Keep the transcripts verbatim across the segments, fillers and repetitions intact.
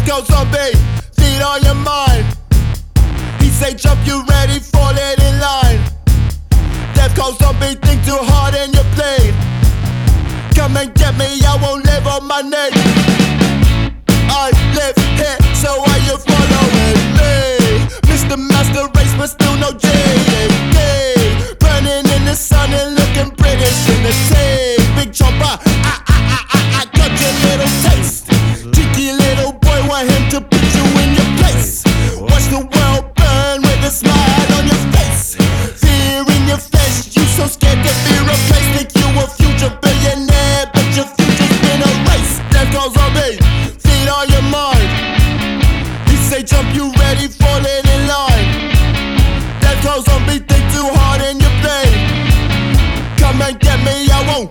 Death goes zombie, feed on your mind. He say jump, you ready, fall it in line. Death goes zombie, think too hard and you bleed. Come and get me, I won't live on my name. I live here, so are you following me? Mister Master Race, but still no J D. Burning in the sun and looking British in the tea. Big chopper, I, I, I, I, I got your little taste. Cheeky little boy, want him to put you in your place. Watch the world burn with a smile on your face. Fear in your flesh, you so scared to be replaced. Think you a future billionaire, but your future's been erased. Death goes on me, feed on your mind. He say jump, you ready, fall in in line. Death goes on me, think too hard and you play. Come and get me, I won't.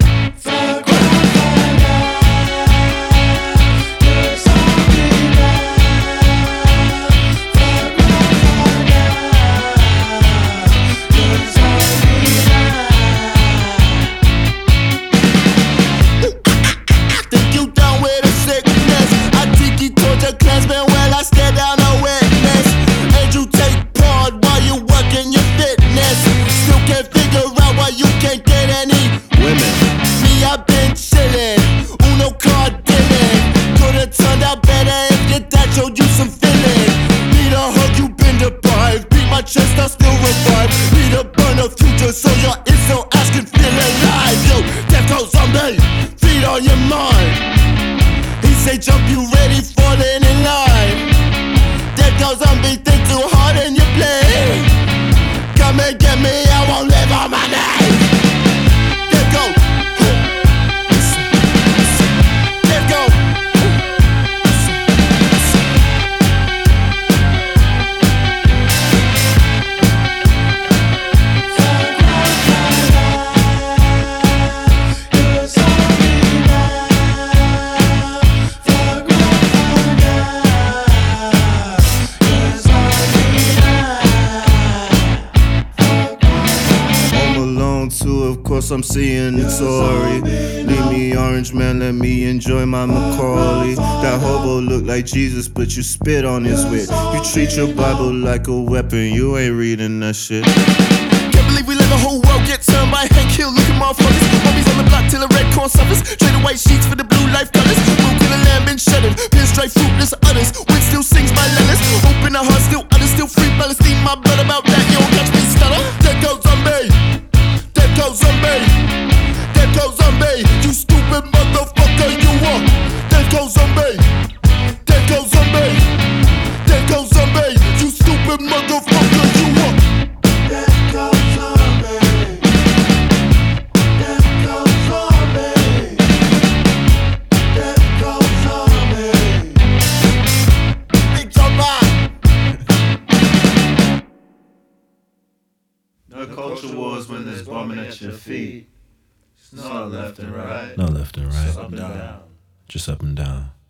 Chest, I still revive. Need a burner future, so your info asking feel alive. Yo, death goes zombie, feed on your mind. He say jump, you ready, falling in line. Death goes zombie, think too hard and you play. Come and get me, I won't live on my name. Death go, death go. Too, of course I'm seeing the Tory. Leave me orange, man, let me enjoy my Macaulay. That hobo look like Jesus, but you spit on his wit. You treat your Bible like a weapon, you ain't reading that shit. Can't believe we let the whole world get turned by Hank Hill, looking motherfuckers. Bobbies on the block till the red corn suffers. Trade the white sheets for the blue life colors. Milk in the lamb been shedded, pinstripe fruitless udders. Wind still sings my letters. Open the heart, still udders, still free Palestine. My blood about that, you don't catch me stutter. Death goes zombie. Death goes zombie, death goes zombie, you stupid motherfucker, you are. Death goes zombie, death goes zombie, death goes zombie, you stupid motherfucker, you are. Death goes zombie, death goes zombie, death goes zombie. Big chopper. No culture wars when there's bombing at your feet. It's not left and right. No left and right. Just up and down. Just up and down.